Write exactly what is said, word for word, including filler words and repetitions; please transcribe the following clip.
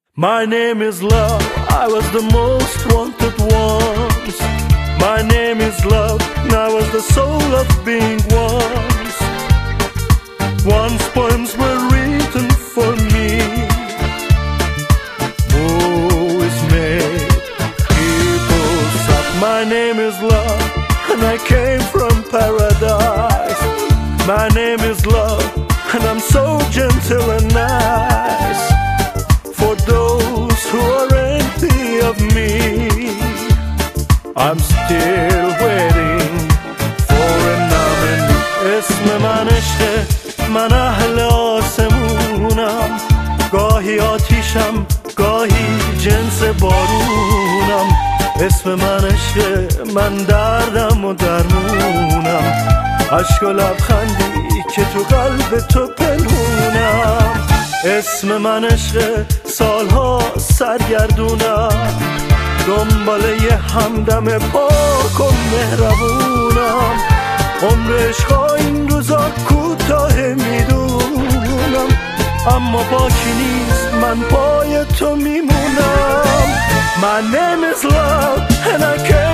My name is love, I was the most wanted once. My name is love, and I was the soul of being once. Once poems were written for me. Oh, it's made people stop. My name is love, and I came from paradise. My name is love, and I'm so gentle and nice. For those who are empty of me, I'm still waiting for an avenue. اسم من عشقه، من اهل آسمونم. گاهی آتیشم، گاهی جنس بارونم. اسم من عشقه، من دردم و درمونم. عشق و لبخندی که تو قلب تو پنهونم. اسم من عشقه، سالها سرگردونم. دنبال یه همدم پاک و مهربونم. عمر عشقا این روزا کوتاه میدونم، اما باکی نیست، من پای تو میمونم. My name is love and I care